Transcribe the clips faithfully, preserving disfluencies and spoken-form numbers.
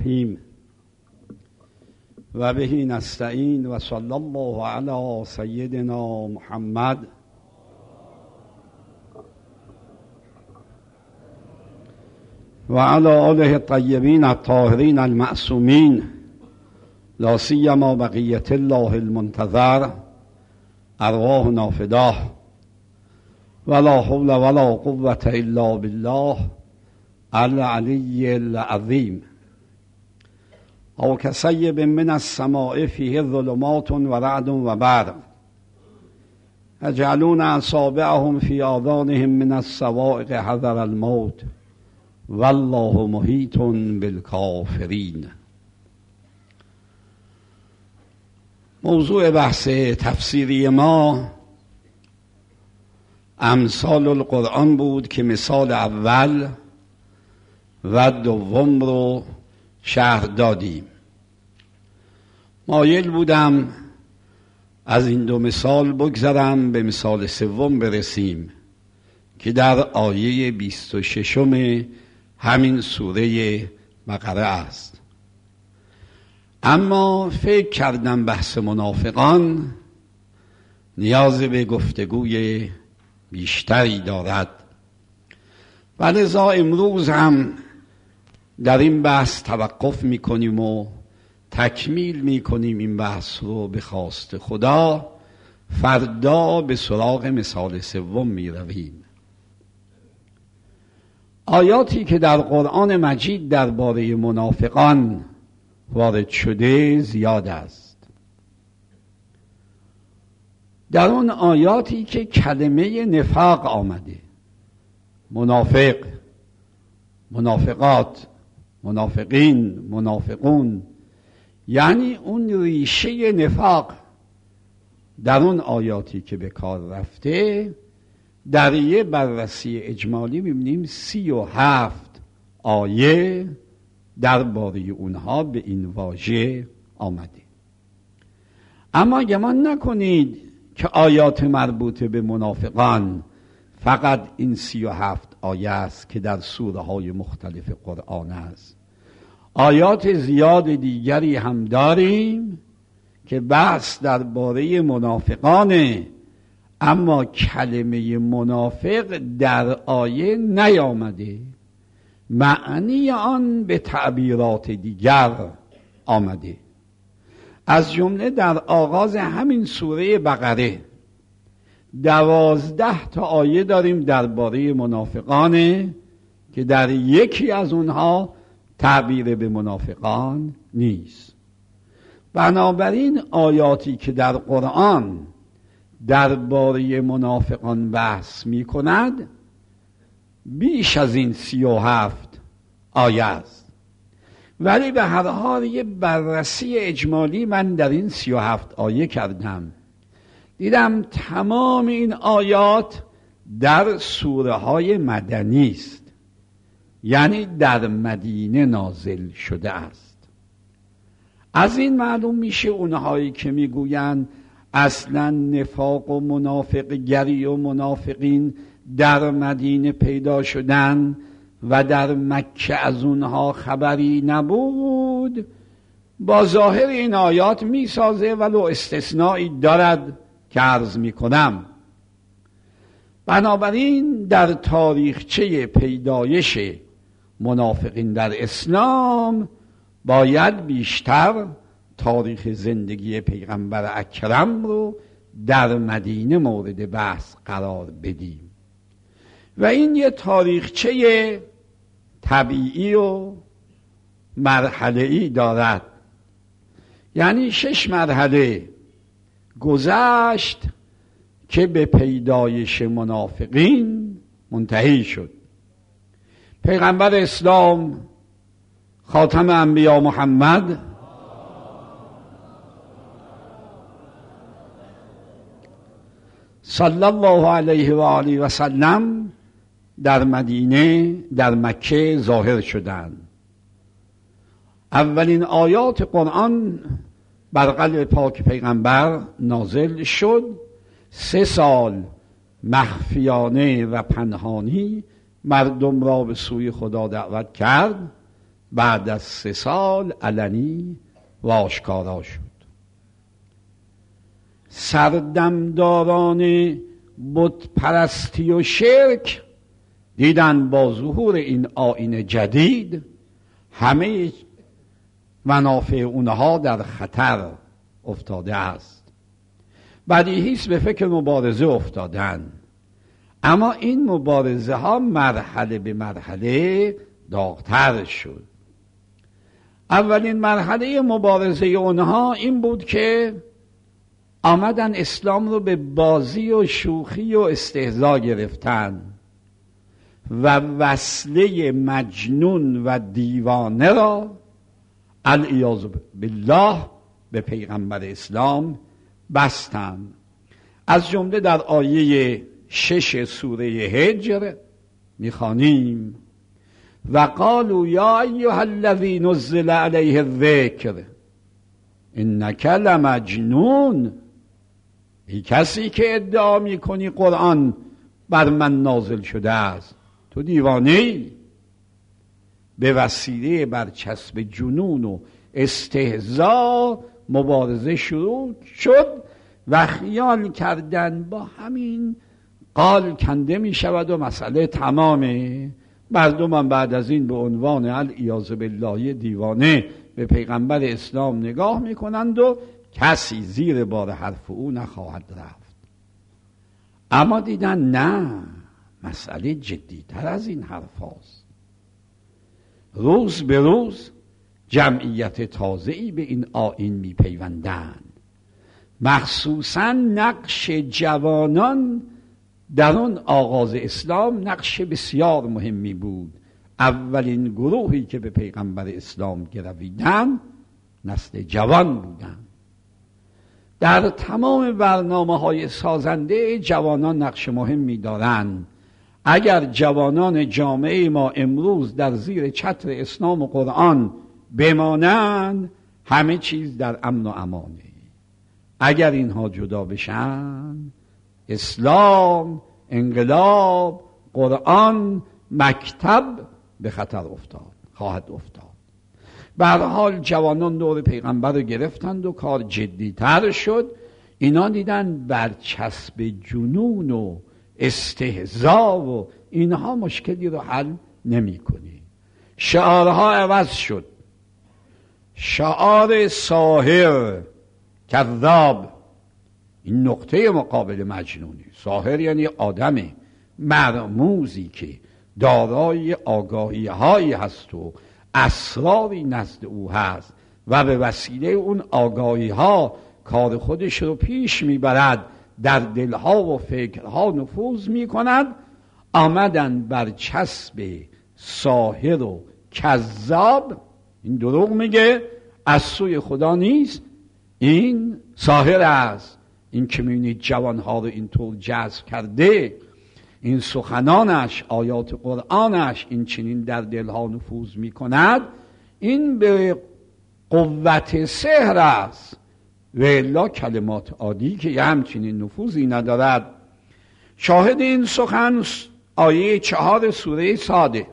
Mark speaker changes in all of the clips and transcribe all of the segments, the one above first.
Speaker 1: الرحیم و به نستعین و صلی الله علی سیدنا محمد و علی آله الطیبین الطاهرین المعصومین لا سیما بقیة الله المنتظر ارواحنا فداه ولا حول ولا قوة الا بالله العلی العظیم. او کصیب من السماء فیه ظلمات و رعد و برق یجعلون اصابعهم فی آذانهم من الصواعق حذر الموت والله محیط بالکافرین. موضوع بحث تفسیری ما امثال القرآن بود که مثال اول و دوم رو شرح دادیم. مایل بودم از این دو مثال بگذرم به مثال سوم برسیم که در آیه بیست و ششم همین سوره بقره است. اما فکر کردم بحث منافقان نیاز به گفتگوی بیشتری دارد و لذا امروز هم در این بحث توقف میکنیم و تکمیل میکنیم این بحث رو به خواست خدا. فردا به سراغ مثال سوم میرویم. آیاتی که در قرآن مجید درباره منافقان وارد شده زیاد است. در اون آیاتی که کلمه نفاق آمده، منافق، منافقات، منافقین، منافقون، یعنی اون ریشه نفاق در اون آیاتی که به کار رفته، در یه بررسی اجمالی می‌بینیم سی و هفت آیه درباره اونها به این واژه آمده. اما گمان نکنید که آیات مربوط به منافقان فقط این سی و هفت آیه است که در سوره های مختلف قرآن است. آیات زیاد دیگری هم داریم که بحث درباره منافقانه، اما کلمه منافق در آیه نیامده، معنی آن به تعبیرات دیگر آمده. از جمله در آغاز همین سوره بقره دوازده تا آیه داریم درباره منافقانه که در یکی از اونها تعبیر به منافقان نیست. بنابراین آیاتی که در قرآن درباره منافقان بحث می کند بیش از این سی و هفت آیه است، ولی به هر حال یه بررسی اجمالی من در این سی و هفت آیه کردم. دیدم تمام این آیات در سوره های مدنی است، یعنی در مدینه نازل شده است. از این معلوم میشه اونهایی که میگویند اصلا نفاق و منافق گری و منافقین در مدینه پیدا شدن و در مکه از اونها خبری نبود، با ظاهر این آیات میسازه ولو استثنایی دارد که عرض میکنم. بنابراین در تاریخچه پیدایش منافقین در اسلام باید بیشتر تاریخ زندگی پیغمبر اکرم رو در مدینه مورد بحث قرار بدیم و این یه تاریخچه طبیعی و مرحله‌ای دارد. یعنی شش مرحله گذشت که به پیدایش منافقین منتهی شد. پیغمبر اسلام خاتم انبیا محمد صلی الله علیه و آله و سلم در مدینه در مکه ظاهر شدند. اولین آیات قرآن بر قلب پاک پیغمبر نازل شد. سه سال مخفیانه و پنهانی مردم را به سوی خدا دعوت کرد بعد از سه سال علنی و آشکارا شد. سردمداران بت پرستی و شرک دیدن با ظهور این آیین جدید همه منافع اونها در خطر افتاده است. بدیهی است به فکر مبارزه افتادن، اما این مبارزه ها مرحله به مرحله داغ‌تر شد. اولین مرحله مبارزه اونها این بود که آمدن اسلام رو به بازی و شوخی و استهزا گرفتن و وصله مجنون و دیوانه را العیاذ بالله به پیغمبر اسلام بستند. از جمله در آیه شش سوره هجر میخوانیم و قالوا یا ایها الذی نزل علیه الذکر انک لمجنون. ای کسی که ادعا میکنی قرآن بر من نازل شده است، تو دیوانه‌ای. به وسیله برچسب جنون و استهزا مبارزه شروع شد و خیال کردن با همین قال کنده می شود و مسئله تمامه. مردم هم بعد از این به عنوان العیاذ بالله دیوانه به پیغمبر اسلام نگاه می کنند و کسی زیر بار حرف او نخواهد رفت. اما دیدن نه، مسئله جدیتر از این حرف هاست. روز به روز جمعیت تازه‌ای به این آیین می پیوندند. مخصوصا نقش جوانان در اون آغاز اسلام نقش بسیار مهمی بود. اولین گروهی که به پیغمبر اسلام گرویدند نسل جوان بودند. در تمام برنامه‌های سازنده جوانان نقش مهمی دارند. اگر جوانان جامعه ما امروز در زیر چتر اسلام و قرآن بمانند همه چیز در امن و امانه. اگر اینها جدا بشن اسلام، انقلاب، قرآن، مکتب به خطر افتاد خواهد افتاد. به هر حال جوانان دور پیغمبر رو گرفتند و کار جدی‌تر شد. اینا دیدن برچسب جنون و استهزا و اینها مشکلی رو حل نمی کنی. شعارها عوض شد. شعار ساحر، کذاب، این نقطه مقابل مجنونی. ساحر یعنی آدم مرموزی که دارای آگاهی هایی هست و اسراری نزد او هست و به وسیله اون آگاهی ها کار خودش رو پیش میبرد، در دلها و فکرها نفوذ میکند. آمدن بر چسب ساحر و کذاب، این دروغ میگه، از سوی خدا نیست، این ساحر است. این که میبینید جوانها رو اینطور جذب کرده، این سخنانش، آیات قرآنش این چنین در دلها نفوذ میکند، این به قوت سحر است و الا کلمات عادی که یه همچنین نفوذی ندارد. شاهد این سخن آیه چهار سوره صاده.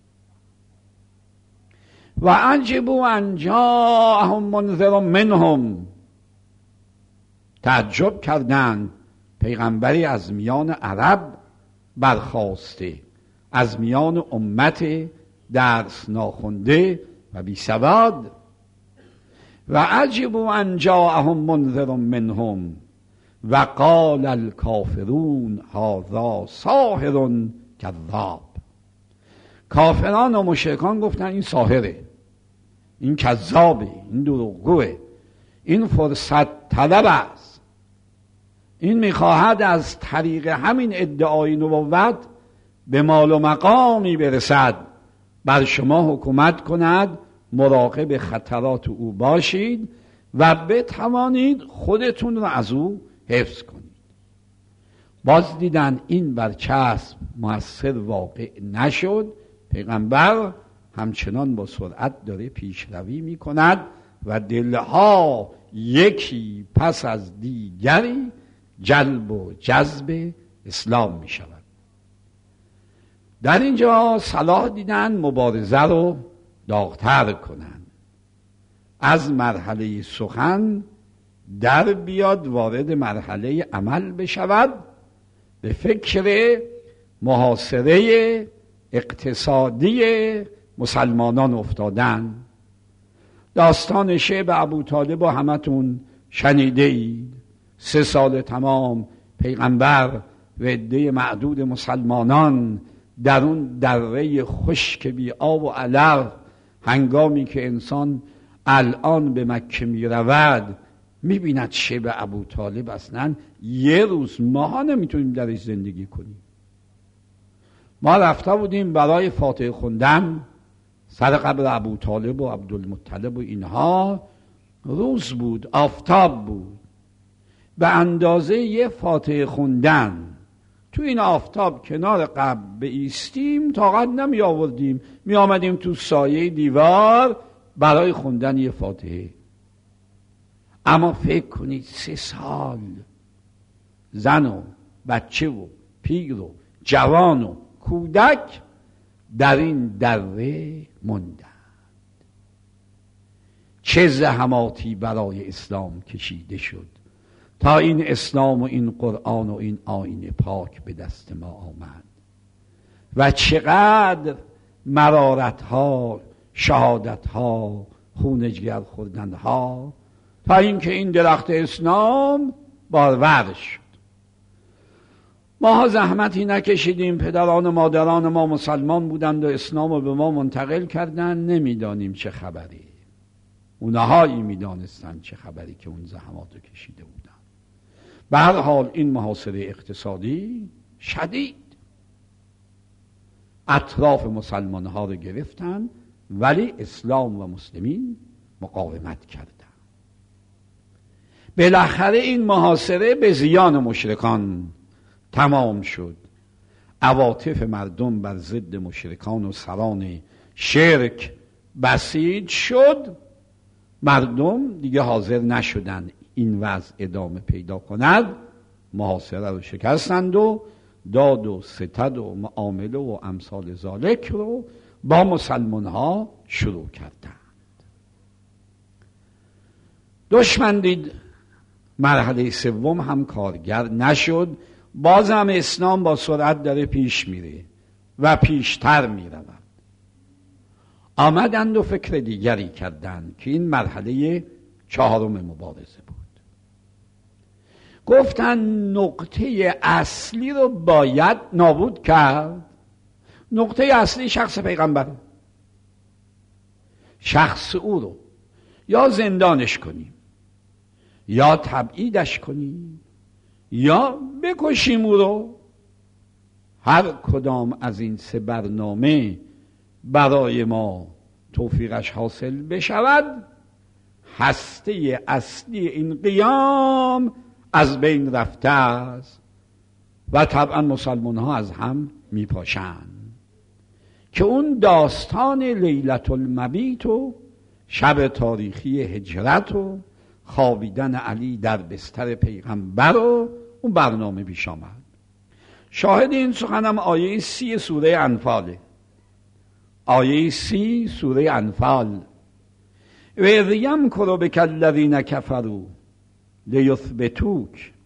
Speaker 1: و عجبوا ان جاءهم منذر منهم. تعجب کردند پیغمبری از میان عرب برخاسته، از میان امت درس ناخونده و بی سواد. و عجبوا ان جاءهم منذر منهم و قال الکافرون هذا ساحر کذاب. کافران و مشرکان گفتن این ساحره، این کذابه، این دروغگوه، این فرصت طلب است، این میخواهد از طریق همین ادعای نبوت به مال و مقامی برسد، بر شما حکومت کند، مراقب خطرات او باشید و بتوانید خودتون رو از او حفظ کنید. باز دیدن این برچسب مؤثر واقع نشد. پیغمبر همچنان با سرعت داره پیشروی می کند و دلها یکی پس از دیگری جلب و جذب اسلام می شود. در اینجا صلاح دیدن مبارزه رو داغتر کنن، از مرحله سخن در بیاد وارد مرحله عمل بشود، به فکر محاصره اقتصادی مسلمانان افتادن. داستان شعب ابوطالب و همتون شنیده اید. سه سال تمام پیغمبر و عده معدود مسلمانان در اون دره خشک بی آب و علف، هنگامی که انسان الان به مکه می رود می بیند شعب ابوطالب اصلا یه روز ماها نمیتونیم درش زندگی کنیم. ما رفته بودیم برای فاتحه خوندن سر قبر ابوطالب و عبدالمطلب و اینها، روز بود، آفتاب بود، به اندازه یه فاتحه خوندن تو این آفتاب کنار قبر بایستیم طاقت نمی آوردیم، می آمدیم تو سایه دیوار برای خوندن یه فاتحه. اما فکر کنید سه سال زن و بچه و پیر و جوان و کودک در این دره موندند. چه زحماتی برای اسلام کشیده شد تا این اسلام و این قرآن و این آیین پاک به دست ما آمد، و چقدر مرارت ها، شهادت ها، خون جگر خوردن ها، تا اینکه این درخت اسلام بارور شد. ما زحمتی نکشیدیم، پدران و مادران ما مسلمان بودند و اسلام رو به ما منتقل کردن، نمیدانیم چه خبری. اونهایی میدانستن چه خبری که اون زحمات رو کشیده بودن. به هر حال این محاصره اقتصادی شدید اطراف مسلمان ها رو گرفتن، ولی اسلام و مسلمین مقاومت کردن. بالاخره این محاصره به زیان مشرکان تمام شد. عواطف مردم بر ضد مشرکان و سران شرک بسیج شد. مردم دیگه حاضر نشدن این وضع ادامه پیدا کند، محاصره رو شکستند و داد و ستد و معامله و امثال ذالک رو با مسلمان ها شروع کردند. دشمن دید مرحله سوم هم کارگر نشد، باز هم اسلام با سرعت داره پیش میره و پیشتر میرود. آمدند و فکر دیگری کردند که این مرحله چهارم مبارزه بود. گفتن نقطه اصلی رو باید نابود کرد. نقطه اصلی شخص پیغمبر، شخص او رو یا زندانش کنیم، یا تبعیدش کنیم، یا بکشیم او رو. هر کدام از این سه برنامه برای ما توفیقش حاصل بشود، هسته اصلی این قیام از بین رفته است و طبعا مسلمان ها از هم می پاشند. که اون داستان لیلت المبیت و شب تاریخی هجرت و خوابیدن علی در بستر پیغمبر و اون برنامه پیش آمد. شاهد این سخنم آیه سی سوره انفاله. آیه سی سوره انفال: و اذ یمکر بک الذین کفروا لیثبتوک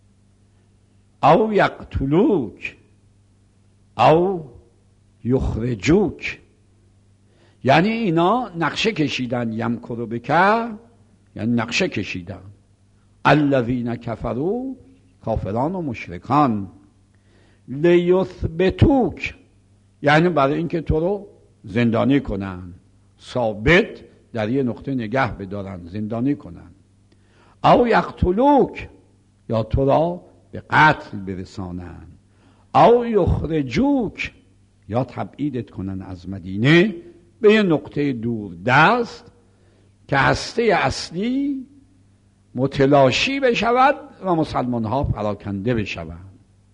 Speaker 1: او یقتلوک او یخرجوک. یعنی اینا نقشه کشیدن، یمکر بک یعنی نقشه کشیدن، الذین کفروا کافران و مشرکان، لیثبتوک یعنی برای اینکه تو رو زندانی کنن، ثابت در یه نقطه نگه بدارن، زندانی کنن. او یقتلوک یا تو را به قتل برسانن، او یخرجوک یا تبعیدت کنن از مدینه به یه نقطه دور دست که هسته اصلی متلاشی بشود و مسلمان ها پراکنده بشوند.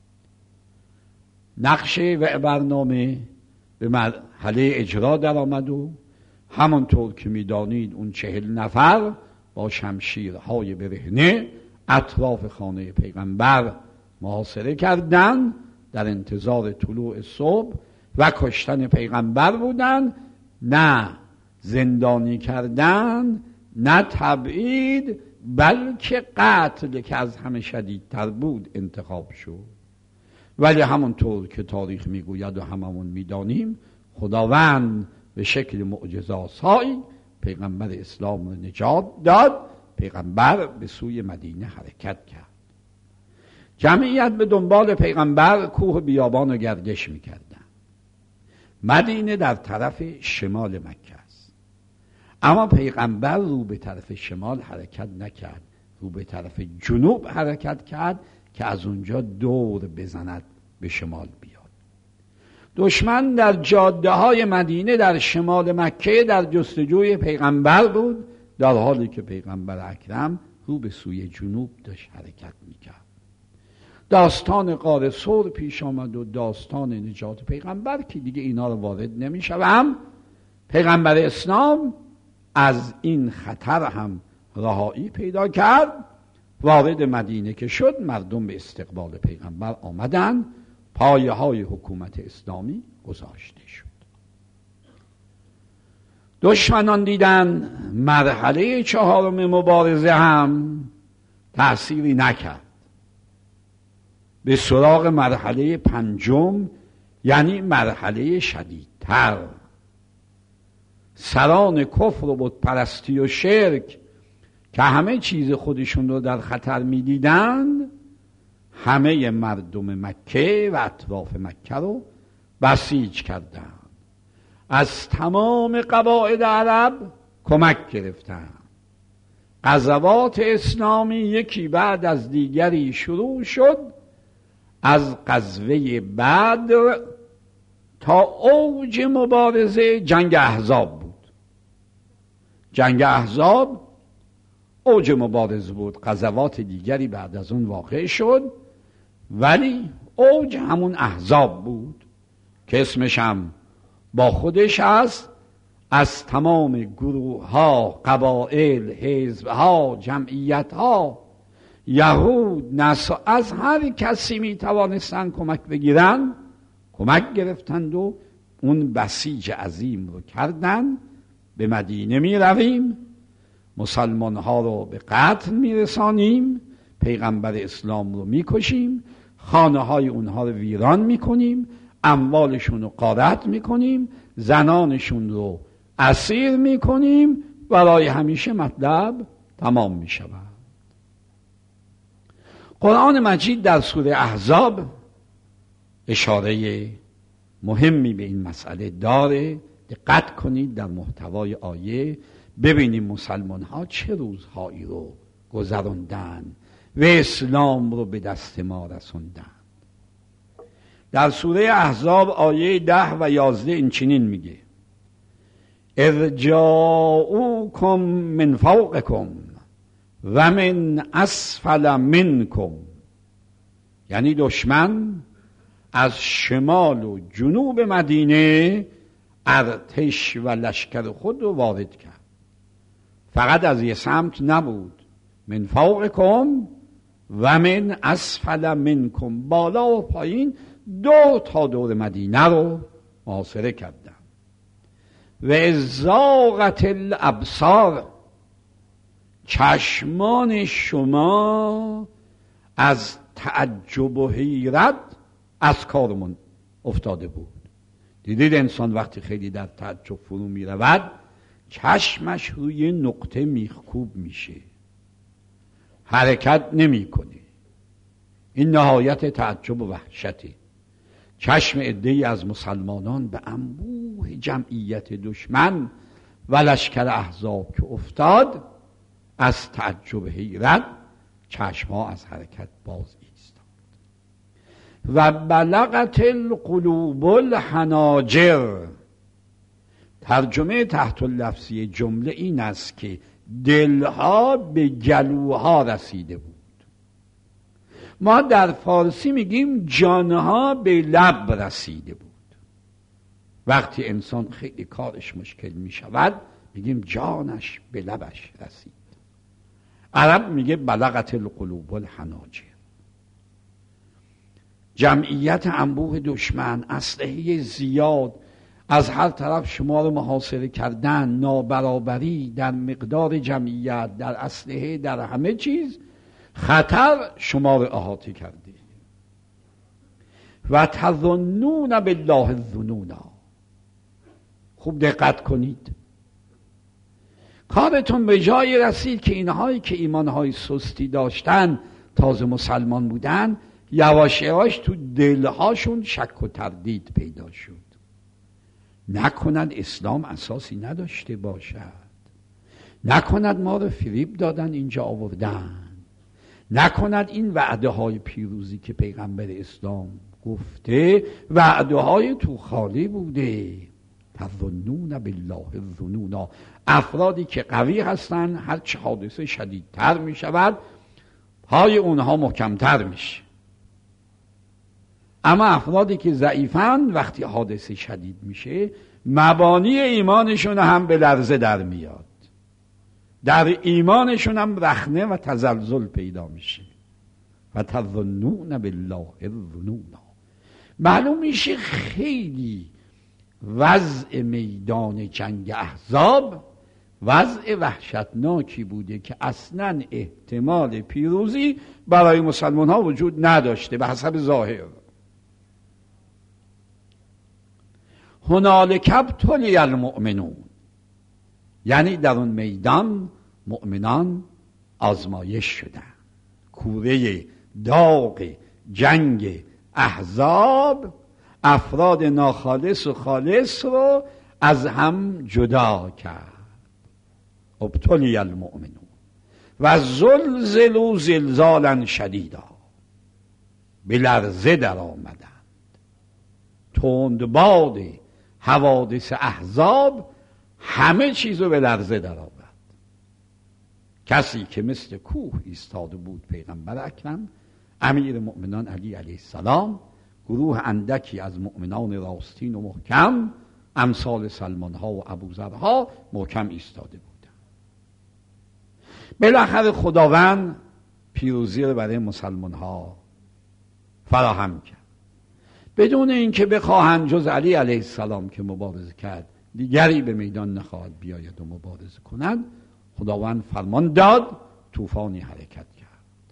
Speaker 1: نقشه و برنامه به مرحله اجرا در آمد و همانطور که میدانید اون چهل نفر با شمشیرهای برهنه اطراف خانه پیغمبر محاصره کردند، در انتظار طلوع صبح و کشتن پیغمبر بودند. نه، زندانی کردن نه تبعید بلکه قتل که از همه شدیدتر بود انتخاب شد. ولی همونطور که تاریخ میگوید و هممون میدانیم، خداوند به شکل معجزه‌آسایی پیغمبر اسلام رو نجات داد. پیغمبر به سوی مدینه حرکت کرد. جمعیت به دنبال پیغمبر کوه بیابان رو گردش میکردن. مدینه در طرف شمال مکه است، اما پیغمبر رو به طرف شمال حرکت نکرد، رو به طرف جنوب حرکت کرد که از اونجا دور بزند به شمال بیاد. دشمن در جاده های مدینه در شمال مکه در جستجوی پیغمبر بود، در حالی که پیغمبر اکرم رو به سوی جنوب داشت حرکت میکرد. داستان غار ثور پیش آمد و داستان نجات پیغمبر که دیگه اینا رو وارد نمیشوم. پیغمبر اسلام از این خطر هم رهایی پیدا کرد. وارد مدینه که شد، مردم به استقبال پیغمبر آمدن، پایه های حکومت اسلامی گذاشته شد. دشمنان دیدن مرحله چهارم مبارزه هم تأثیری نکرد. به سراغ مرحله پنجم، یعنی مرحله شدیدتر. سران کفر و بت پرستی و شرک که همه چیز خودشون رو در خطر می دیدن، همه مردم مکه و اطراف مکه رو بسیج کردند. از تمام قبایل عرب کمک گرفتند. غزوات اسلامی یکی بعد از دیگری شروع شد. از غزوه بدر تا اوج مبارزه جنگ احزاب بود. جنگ احزاب اوج مبارزه بود. غزوات دیگری بعد از اون واقع شد، ولی اوج همون احزاب بود که اسمش هم با خودش هست. از تمام گروه ها، قبائل، حزب ها، جمعیت ها، یهود، نصارا، از هر کسی می توانستن کمک بگیرن کمک گرفتند و اون بسیج عظیم رو کردن. به مدینه می رویم، مسلمان ها رو به قتل می رسانیم، پیغمبر اسلام رو می کشیم، خانه های اونها رو ویران می کنیم، اموالشون رو غارت می کنیم، زنانشون رو اسیر می کنیم. برای همیشه مطلب تمام می شود. قرآن مجید در سوره احزاب اشاره مهمی به این مسئله داره. دقت کنید در محتوای آیه، ببینیم مسلمان ها چه روزهایی رو گذراندن و اسلام رو به دست ما رسوندن. در سوره احزاب آیه ده و یازده این چنین میگه: ارجاؤکم من فوقکم و من اسفل منکم. یعنی دشمن از شمال و جنوب مدینه ارتش و لشکر خود رو وارد کرد. فقط از یه سمت نبود، من فوقکم و من اسفل منکم، بالا و پایین دو تا دور مدینه رو محاصره کردن. و ازاغت الابصار، چشمان شما از تعجب و حیرت از کارمون افتاده بود. دیدید انسان وقتی خیلی در تعجب فرو می رود، چشمش روی نقطه میخکوب میشه، حرکت نمی کنه. این نهایت تعجب و وحشته. چشم عده‌ای از مسلمانان به انبوه جمعیت دشمن و لشکر احزاب که افتاد، از تعجب حیرت چشمها از حرکت باز ایستاد. و بلغت القلوب الحناجر. ترجمه تحت اللفظی جمله این است که دلها به گلوها رسیده بود. ما در فارسی میگیم جانها به لب رسیده بود. وقتی انسان خیلی کارش مشکل میشود میگیم جانش به لبش رسید. عرب میگه بلغت القلوب الحناجر. جمعیت انبوه دشمن، اسلحه زیاد، از هر طرف شما رو محاصره کردن، نابرابری در مقدار جمعیت، در اسلحه، در همه چیز، خطر شما رو احاطه کرده. و تظنون بالله الظنونا. خوب دقت کنید، کارتون به جایی رسید که اینهایی که ایمانهای سستی داشتن، تازه مسلمان بودن، یواش یواش تو دلهاشون شک و تردید پیدا شد. نکند اسلام اساسی نداشته باشد، نکند ما رو فریب دادن اینجا آوردن، نکند این وعده های پیروزی که پیغمبر اسلام گفته وعده های تو خالی بوده. تظنون بالله الظنونا. افرادی که قوی هستن هر چه حادثه شدیدتر می شود پای اونها محکمتر میشه، اما افرادی که ضعیفن وقتی حادثه شدید میشه مبانی ایمانشون هم به لرزه در میاد، در ایمانشون هم رخنه و تزلزل پیدا میشه. و تظنون بالله الظنونا. معلوم میشه خیلی وضع میدان جنگ احزاب وضع وحشتناکی بوده که اصلا احتمال پیروزی برای مسلمان ها وجود نداشته به حسب ظاهر. هنالک ابتلی المؤمنون، یعنی در اون میدان مؤمنان آزمایش شدن. کوره داغ جنگ احزاب افراد ناخالص و خالص رو از هم جدا کرد. ابتلی المؤمنون و زلزلوا زلزالا شدیدا. به لرزه در آمدند. تندباد حوادث احزاب همه چیزو به لرزه در آورد. کسی که مثل کوه ایستاده بود پیغمبر اکرم، امیر مؤمنان علی علیه السلام، گروه اندکی از مؤمنان راستین و محکم امثال سلمان ها و ابوذر ها محکم ایستاده بودند. بالاخره خداوند پیروزی رو برای مسلمان ها فراهم کرد، بدون اینکه بخواهند جز علی علیه السلام که مبارزه کرد دیگری به میدان نخواهد بیاید و مبارزه کند. خداوند فرمان داد، طوفانی حرکت کرد.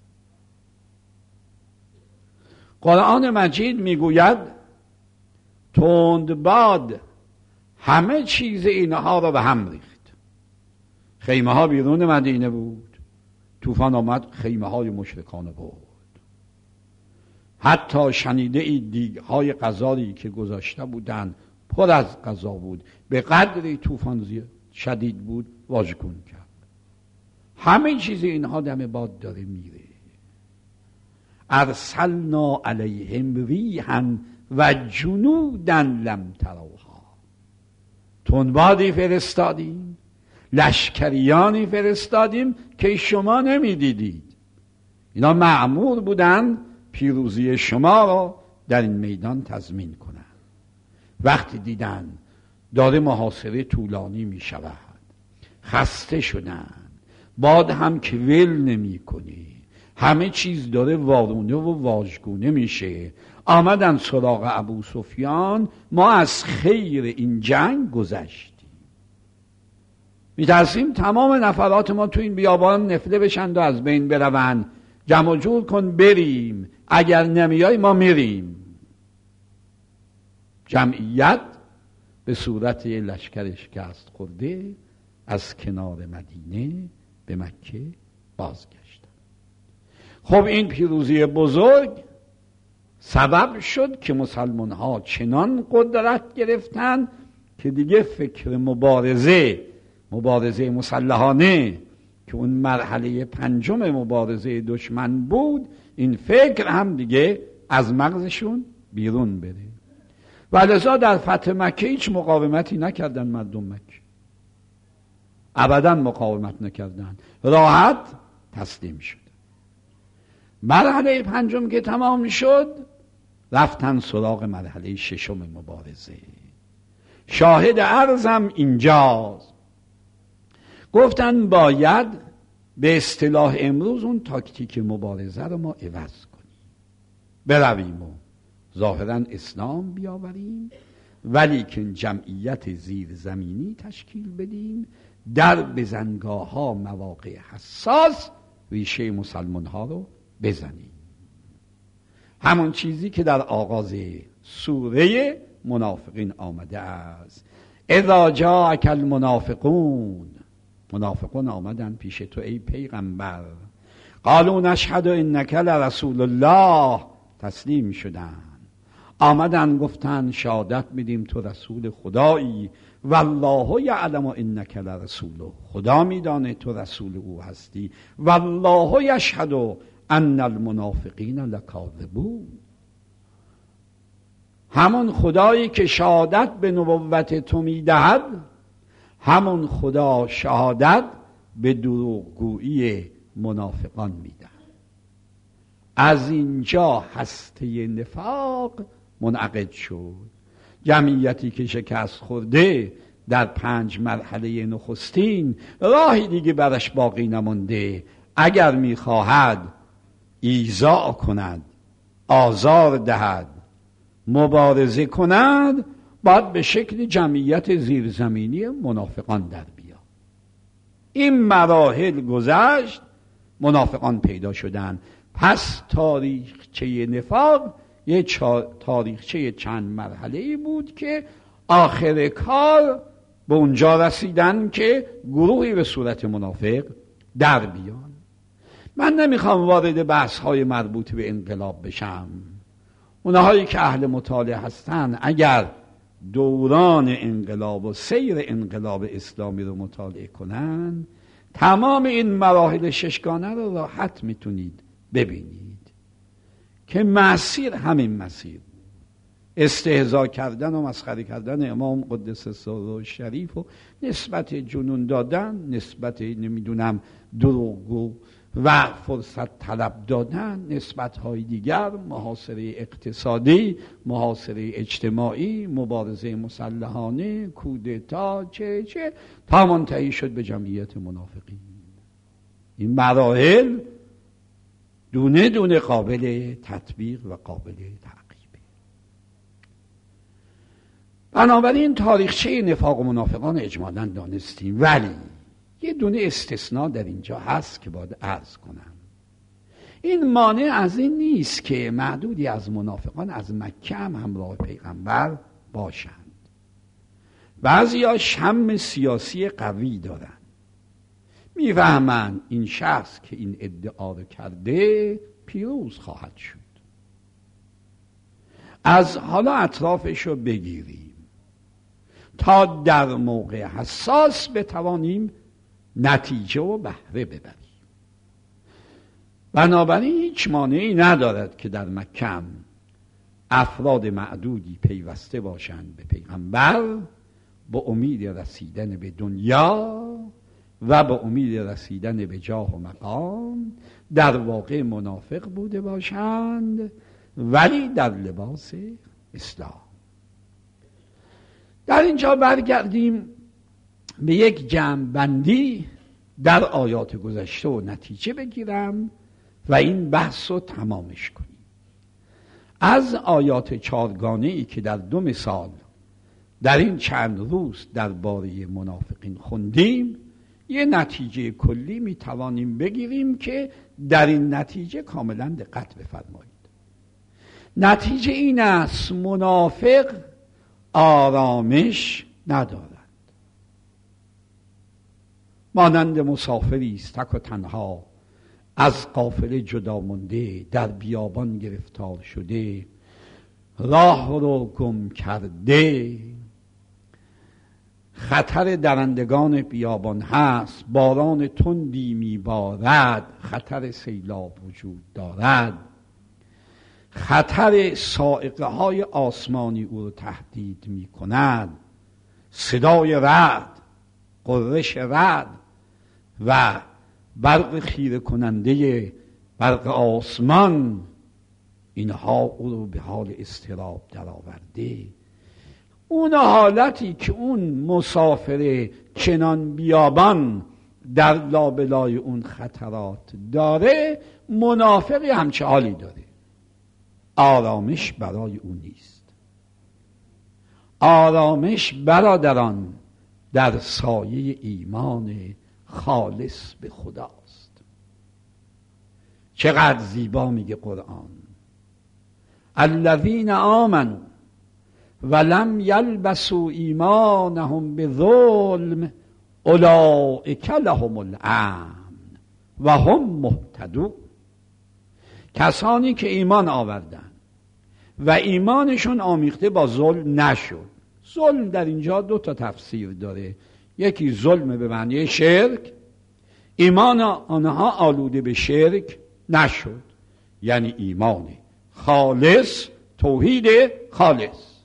Speaker 1: قرآن مجید میگوید تندباد همه چیز اینها را به هم ریخت. خیمه ها بیرون مدینه بود، طوفان آمد خیمه های مشرکان برد. حتی شنیده ای دیگ های غذایی که گذاشته بودند پر از غذا بود، به قدری طوفان شدید بود واژگون کرد. همه چیز اینها دم باد داره میره. ارسلنا علیهم ریحا و جنودا لم تروها. تندبادی فرستادیم، لشکریانی فرستادیم که شما نمیدیدید. اینا مأمور بودن پیروزی شما را در این میدان تضمین کنند. وقتی دیدن داره محاصره طولانی می شود، خسته شدن، باد هم که ول نمی کنی، همه چیز داره وارونه و واژگونه میشه، آمدن سراغ ابو سفیان. ما از خیر این جنگ گذشتیم، میترسیم تمام نفرات ما تو این بیابان نفله بشند و از بین بروند، جمع جور کن بریم، اگر نمیای ما میریم. جمعیت به صورت یه لشکر شکست خورده از کنار مدینه به مکه بازگشت. خب این پیروزی بزرگ سبب شد که مسلمان ها چنان قدرت گرفتن که دیگه فکر مبارزه مبارزه مسلحانه که اون مرحله پنجم مبارزه دشمن بود، این فکر هم دیگه از مغزشون بیرون بره. و لذا در فتح مکه هیچ مقاومتی نکردن مردم مکه، ابدا مقاومت نکردن، راحت تسلیم شد. مرحله پنجم که تمام شد رفتن سراغ مرحله ششم مبارزه. شاهد عرضم اینجاست. گفتن باید به اصطلاح امروز اون تاکتیک مبارزه رو ما عوض کنیم، برویم و ظاهرا اسلام بیاوریم ولیکن جمعیت زیر زمینی تشکیل بدیم، در بزنگاه ها مواقع حساس ریشه مسلمان ها رو بزنیم. همون چیزی که در آغاز سوره منافقین آمده است. اذا جاءک المنافقون، منافقون آمدن پیش تو ای پیغمبر، قالوا نشهد انک لرسول الله، تسلیم شدن، آمدن گفتن شهادت میدیم تو رسول خدایی، والله یعلم انک لرسوله، خدا میدانه تو رسول او هستی، والله یشهد ان المنافقین لکاذبون، همون خدایی که شهادت به نبوت تو میدهد، همون خدا شهادت به دروغگویی منافقان میدهد. از اینجا هسته نفاق منعقد شد. جمعیتی که شکست خورده در پنج مرحله نخستین، راهی دیگه برش باقی نمونده. اگر میخواهد ایذا کند، آزار دهد، مبارزه کند، باید به شکل جمعیت زیرزمینی منافقان در بیاد. این مراحل گذشت، منافقان پیدا شدن. پس تاریخچه نفاق یه تاریخچه چند مرحله‌ای بود که آخر کار به اونجا رسیدن که گروهی به صورت منافق در بیان. من نمیخوام وارد بحث‌های مربوط به انقلاب بشم. اونهایی که اهل مطالعه هستن اگر دوران انقلاب و سیر انقلاب اسلامی رو مطالعه کنن، تمام این مراحل ششگانه رو راحت میتونید ببینید که مسیر همین مسیر، استهزا کردن و مسخره کردن امام قدس سره شریف و نسبت جنون دادن، نسبت نمیدونم دروغگو و فرصت طلب دادن، نسبت‌های دیگر، محاصره اقتصادی، محاصره اجتماعی، مبارزه مسلحانه، کودتا، چه چه تا منتهی شد به جمعیت منافقین. این مراحل دونه دونه قابل تطبیق و قابل تعقیبه. بنابراین تاریخچه نفاق و منافقان اجمالاً دانستیم، ولی یه دونه استثناء در اینجا هست که باید عرض کنم. این مانع از این نیست که معدودی از منافقان از مکه هم همراه پیغمبر باشند. بعضیا شم سیاسی قوی دارن، میفهمن این شخص که این ادعا رو کرده پیروز خواهد شد. از حالا اطرافش رو بگیریم تا در موقع حساس بتوانیم نتیجه و بهره ببریم. بنابراین هیچ مانعی ندارد که در مکه افراد معدودی پیوسته باشند به پیغمبر با امید رسیدن به دنیا و با امید رسیدن به جاه و مقام، در واقع منافق بوده باشند ولی در لباس اسلام. در اینجا برگردیم به یک جمع‌بندی در آیات گذشته و نتیجه بگیرم و این بحث رو تمامش کنیم. از آیات چارگانه‌ای که در دو مثال در این چند روز درباره منافقین خوندیم، یه نتیجه کلی می توانیم بگیریم که در این نتیجه کاملا دقت بفرمایید. نتیجه این است منافق آرامش ندارد، مانند مسافری است تک و تنها از قافله جدا مانده، در بیابان گرفتار شده، راه رو گم کرده، خطر درندگان بیابان هست، باران تندی میبارد، خطر سیلاب وجود دارد، خطر صاعقه های آسمانی او رو تهدید می کند، صدای رعد، قرش رعد و برق خیره کننده برق آسمان، اینها او رو به حال اضطراب در آورده. اون حالتی که اون مسافر چنان بیابان در لابلای اون خطرات داره، منافقی همچه حالی داره، آرامش برای اون نیست. آرامش برادران در سایه ایمان خالص به خداست. چقدر زیبا میگه قرآن، الذین آمنوا ولم یلبسوا ایمانهم بظلم اولئک لهم الامن و هم مهتدون. کسانی که ایمان آوردن و ایمانشون آمیخته با ظلم نشد. ظلم در اینجا دو تا تفسیر داره، یکی ظلم به معنی شرک، ایمان آنها آلوده به شرک نشد، یعنی ایمان خالص، توحید خالص.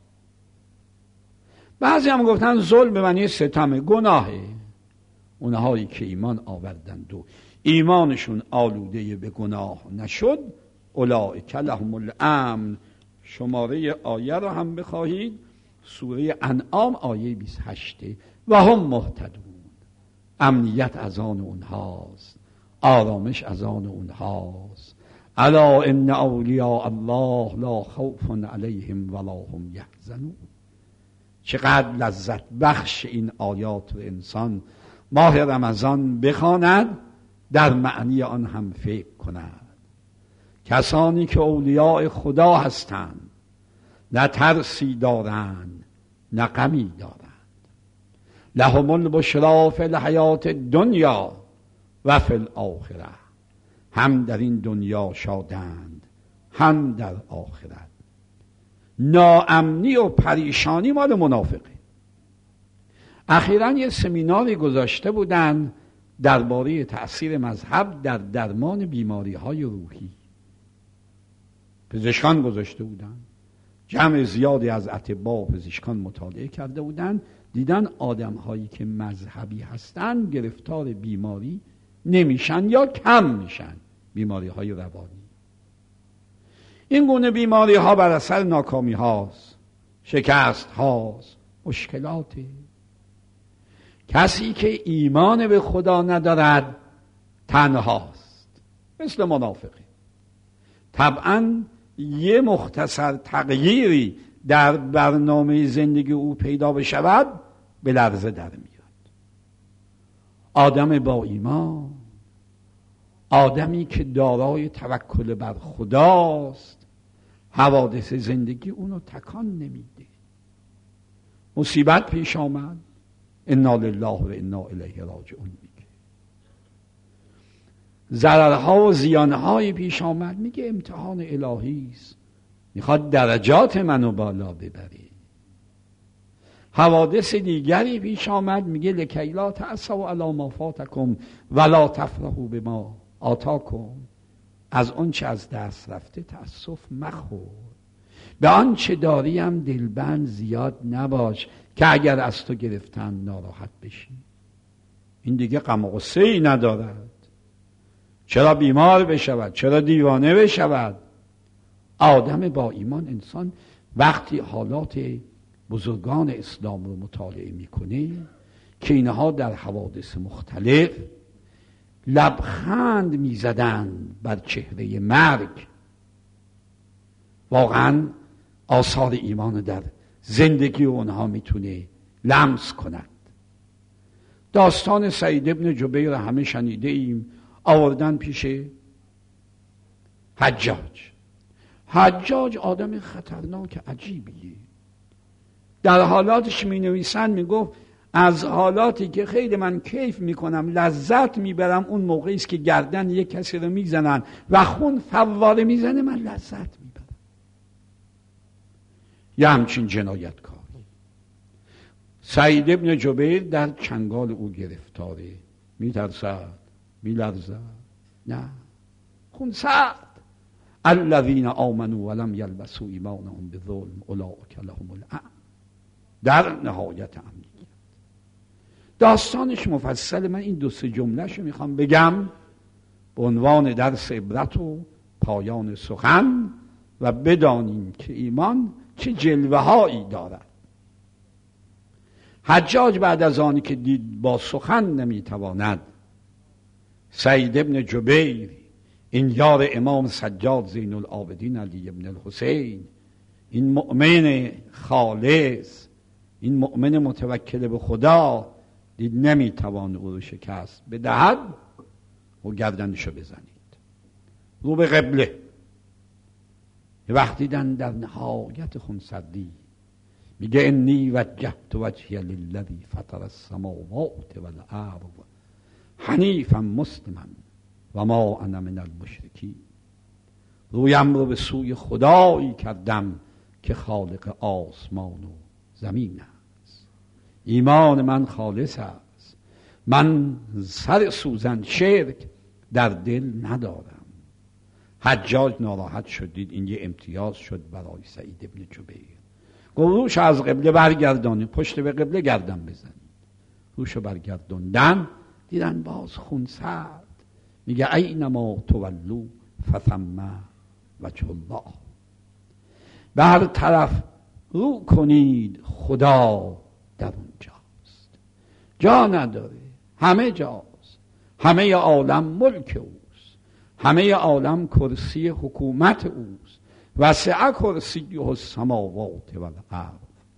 Speaker 1: بعضی هم گفتن ظلم به معنی ستم، گناهه. اونهایی که ایمان آوردند و ایمانشون آلوده به گناه نشد، اولئک لهم الامن. شماره آیه رو هم بخواهید، سوره انعام آیه بیست و هشت. و هم مهتدون، امنیت از آن اونهاست، آرامش از آن اونهاست. الا ان اولیاء الله لا خوف علیهم ولا هم یحزنون. چقدر لذت بخش این آیات رو انسان ماه رمضان بخواند، در معنی آن هم فکر کند. کسانی که اولیاء خدا هستند نه ترسی دارند نه غمی دارند. لهم البشری فی الحیات الدنیا و فی الاخره. هم در این دنیا شادند هم در آخرت. ناامنی و پریشانی مال منافقه. اخیراً یه سمیناری گذاشته بودن درباره تأثیر مذهب در درمان بیماری های روحی. پزشکان گذاشته بودن، جمع زیادی از اطباء و پزشکان مطالعه کرده بودن، دیدن آدم هایی که مذهبی هستن گرفتار بیماری نمیشن یا کم میشن، بیماری های روانی. این گونه بیماری ها بر اثر ناکامی هاست، شکست هاست، مشکلاته. کسی که ایمان به خدا ندارد تنهاست، مثل منافقه. طبعا یه مختصر تغییری در برنامه زندگی او پیدا بشود به لرزه در میاد. آدم با ایمان، آدمی که دارای توکل بر خداست، حوادث زندگی اونو تکان نمیده. مصیبت پیش آمد، انا لله و انا الیه راجعون میگه. ضررها و زیانهای پیش آمد، میگه امتحان الهی است، میخواد درجات منو بالا ببره. حوادث دیگری پیش آمد، میگه لکی لا تأسوا علی ما فاتکم ولا تفرحوا بما آتاکم. از اون چه از دست رفته تأسف مخور، به آن چه داریم دلبند زیاد نباش که اگر از تو گرفتن ناراحت بشی. این دیگه غم و غصه ای ندارد. چرا بیمار بشود، چرا دیوانه بشود. آدم با ایمان، انسان وقتی حالات بزرگان اسلام رو مطالعه میکنه که اینها در حوادث مختلف لبخند میزدند بر چهره مرگ، واقعا آثار ایمان در زندگی اونها میتونه لمس کند. داستان سعید ابن جبیر همه شنیده ایم. آوردن پیش حجاج. حجاج آدم خطرناک عجیبیه. در حالاتش می نویسن، می گفت از حالاتی که خیلی من کیف میکنم، لذت میبرم، اون موقعی است که گردن یک کسی رو میزنن و خون فواره میزنه، من لذت میبرم. یه همچین جنایتکاری. سعید ابن جبیر در چنگال او گرفتاره، میترسد، میلرزد، نه، خون سرد. الذین آمنوا ولم یلبسوا ایمانهم بظلم اولئک لهم الامن. در نهایت امنیت. داستانش مفصل، من این دو سه جملهشو میخوام بگم به عنوان درس عبرت و پایان سخن، و بدانیم که ایمان چه جلوه هایی دارد. حجاج بعد از آنی که دید با سخن نمیتواند، سعید ابن جبیر، این یار امام سجاد زین العابدین علی ابن الحسین، این مؤمن خالص این مؤمن متوکل به خدا دید نمیتوان او رو شکست بدهد و گردنشو بزنید رو به قبله. یه وقتی دیدن در نهایت خونسردی میگه انی وجهت وجهی للذی فطر السماوات والارض حنیفا مسلما و ما انا من المشرکین. رویم رو به سوی خدایی کردم که خالق آسمان و زمین است. ایمان من خالص است. من سر سوزن شرک در دل ندارم. حجاج ناراحت شد، دید این یه امتیاز شد برای سعید ابن جبیر. گفت روش از قبله برگردانید، پشت به قبله گردن بزنید. روشو برگردوندن، دیدن باز خون سرد. میگه اینما تولو فثم وجه الله. به هر طرف رو کنید خدا در اونجاست. جا نداره، همه جاست. همه عالم ملک اوست، همه عالم کرسی حکومت اوست. وسع کرسیه السماوات والارض.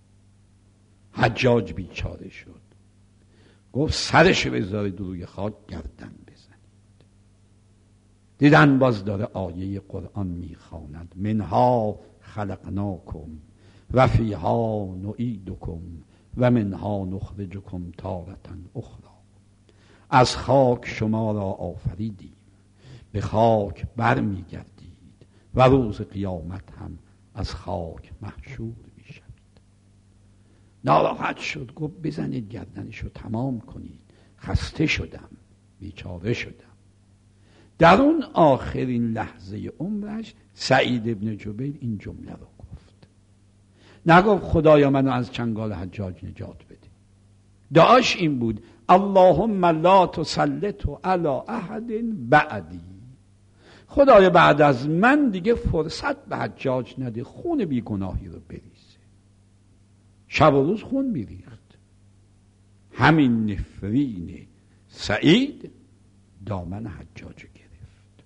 Speaker 1: حجاج بیچاره شد، گفت سرش بذارید روی خاک گردن بزنید. دیدن باز داره آیه قرآن میخواند منها خلقناکم و فیها نعیدکم و منها نخرجکم تارة اخرى. از خاک شما را آفریدیم، به خاک بر میگردید و روز قیامت هم از خاک محشور میشوید. ناراحت شد، گفت بزنید گردنشو تمام کنید، خسته شدم، بیچاره شدم. در اون آخرین لحظه عمرش سعید ابن جبیر این جمله رو گفت. نگفت خدایا منو از چنگال حجاج نجات بده. دعاش این بود اللهم لا تسلط علی احد بعدی. خدایا بعد از من دیگه فرصت به حجاج نده، خون بیگناهی رو بریزه. شب و روز خون میریخت. همین نفرین سعید دامن حجاج گرفت.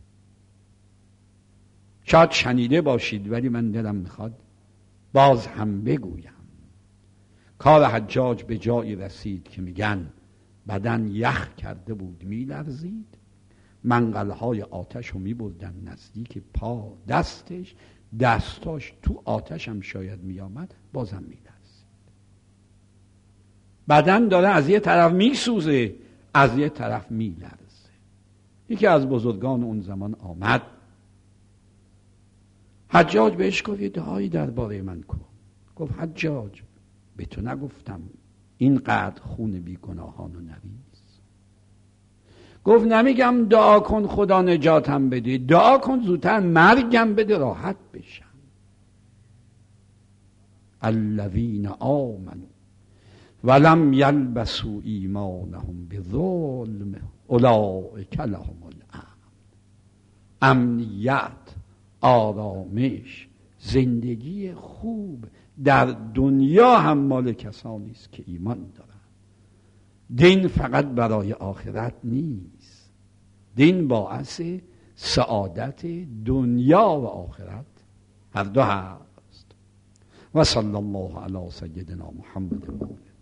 Speaker 1: شاید شنیده باشید ولی من دلم میخواد باز هم بگویم. کار حجاج به جایی رسید که میگن بدن یخ کرده بود، میلرزید. منقلهای آتش رو میبردن نزدیک پا دستش، دستاش تو آتش هم شاید میامد بازم میلرزید. بدن داره از یه طرف میسوزه، از یه طرف میلرزه. یکی از بزرگان اون زمان آمد، حجاج بهش گفت یه دعایی درباره من کن. گفت حجاج به تو نگفتم اینقدر خون بیگناهانو نریز؟ گفت نمیگم دعا کن خدا نجاتم بده، دعا کن زودتر مرگم بده راحت بشم. الذین آمنوا ولم یلبسوا ایمانهم بظلم اولئک لهم الامن. امنیت، آرامش، زندگی خوب در دنیا هم مال کسانی است که ایمان دارند. دین فقط برای آخرت نیست، دین باعث سعادت دنیا و آخرت هر دو هست. و صلی الله علی سیدنا محمد و